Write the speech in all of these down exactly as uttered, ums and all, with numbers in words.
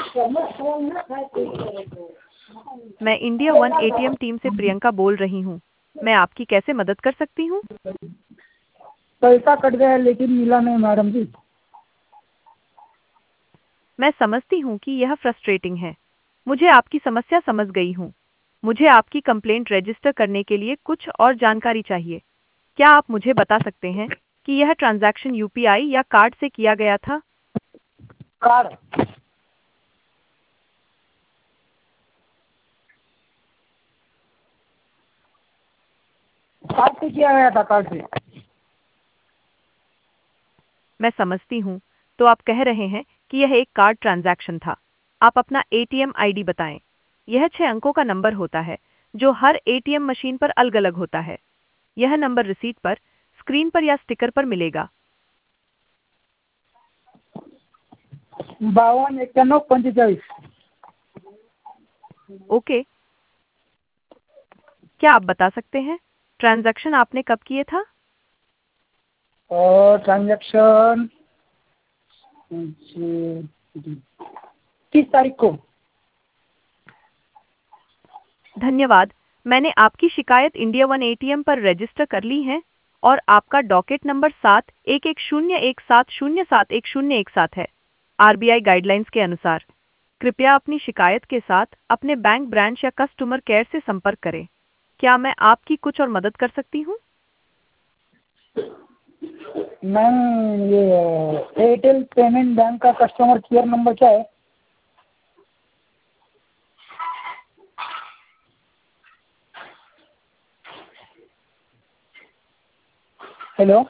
मैं India One ATM team से प्रियंका बोल रही हूँ। मैं आपकी कैसे मदद कर सकती हूँ? पैसा कट गया है लेकिन मिला नहीं मैडम जी। मैं समझती हूँ कि यह फ्रस्ट्रेटिंग है। मुझे आपकी समस्या समझ गई हूँ। मुझे आपकी कंप्लेंट रजिस्टर करने के लिए कुछ और जानकारी चाहिए। क्या आप मुझे बता सकते हैं कि यह ट्रांजैक्शन यूपीआई या कार्ड से किया गया था? कार्ड कार्ड से किया गया था, कार्ड से। मैं समझती हूँ। तो आप कह रहे हैं कि यह एक कार्ड ट्रांजैक्शन था। आप अपना एटीएम आईडी बताएं। यह छह अंकों का नंबर होता है जो हर एटीएम मशीन पर अलग अलग होता है। यह नंबर रिसीट पर, स्क्रीन पर या स्टिकर पर मिलेगा। बावन एक्क्याण्णव पंचेचाळीस। ओके, क्या आप बता सकते हैं ट्रांजैक्शन आपने कब किए था? और ट्रांजैक्शन तीस तारीख को। धन्यवाद। मैंने आपकी शिकायत इंडिया वन एटीएम पर रजिस्टर कर ली है और आपका डॉकेट नंबर सात एक एक शून्य एक सात शून्य सात एक शून्य एक सात है। आरबीआई गाइडलाइंस के अनुसार कृपया अपनी शिकायत के साथ अपने बैंक ब्रांच या कस्टमर केयर से संपर्क करें। क्या मैं आपकी कुछ और मदद कर सकती हूँ? मैम, ये एयरटेल पेमेंट बैंक का कस्टमर केयर नंबर क्या है? Hello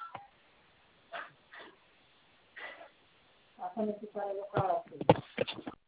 hello